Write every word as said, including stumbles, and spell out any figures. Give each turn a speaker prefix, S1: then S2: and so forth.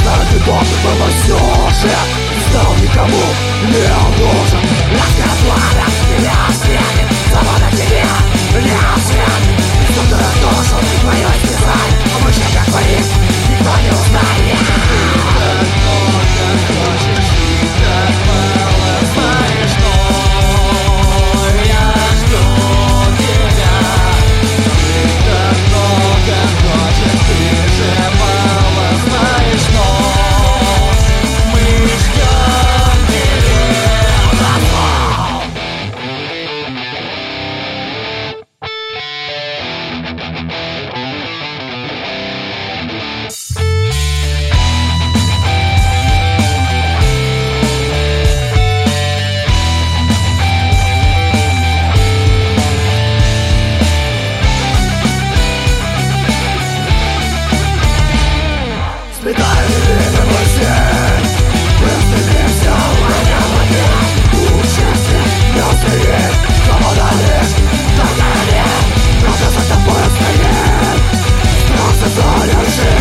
S1: Ради доброго все же стал никому не нужен. Разговора не останет, завода тебе не останет. Кто-то душу твою списать, а мы же как творит, никто не узнает. Ты так много хочешь, и так мало знаешь, но я жду тебя. Ты так много хочешь, ты же мало знаешь, но мы ждем тебя. Сметаю невидимый свет, простыми все моя вода. Участие не устоит, свобода лишь такая нет. Правда за тобой стоит, просто доля лжи.